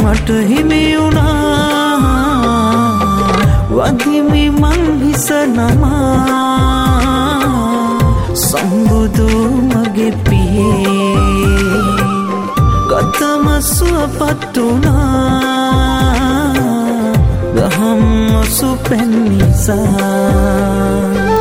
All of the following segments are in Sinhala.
මට හිමි වුණා වදිමි මං හිස නමා සම්බුදු මගේ පියේ ගතම සුවපත් වුණා දහම් සුපෙන් නිසා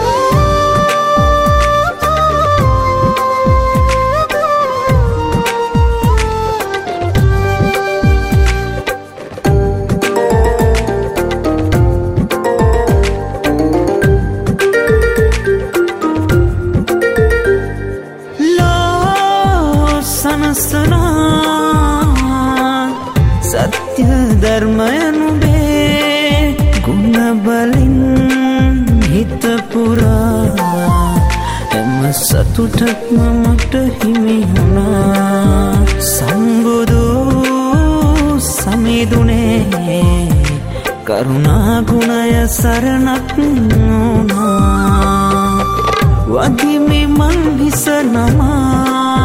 සත්‍ය ධර්මයනුබේ ගුණ බලින් හිත පුරා එම සතුටක්ම මට හිමි වුණා සම්බුදු සමිඳුනේ කරුණා ගුණය සරණක් වුණා වදිමි මං හිස නමා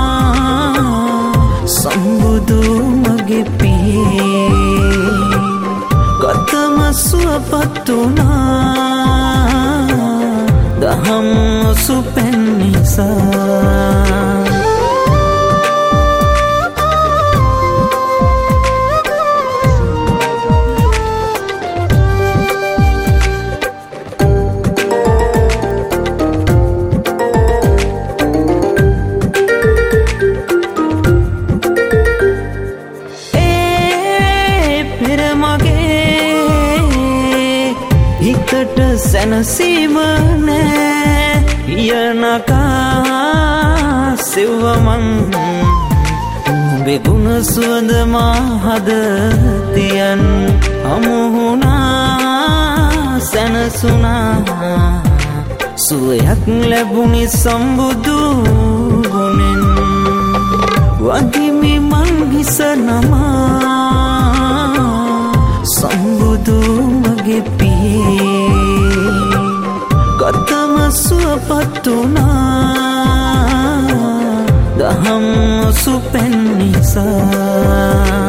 සම්බුදු මගේ පියේ ගතම සුවපත් වුණා දහම් සුපෙන් නිසා හිතට සැනසීම නෑ යනකා සිව්වමන් උඹේ ගුණ සුවඳ මහද තියන් හමුුණා සැනසුණා සුවයක් ලැබුණි සම්බුදු ගුණෙන් වදිමි මං හිස නමා සම්බුදු මගේ පියේ ගතම සුවපත් වුණා දහම් සුපෙන් නිසා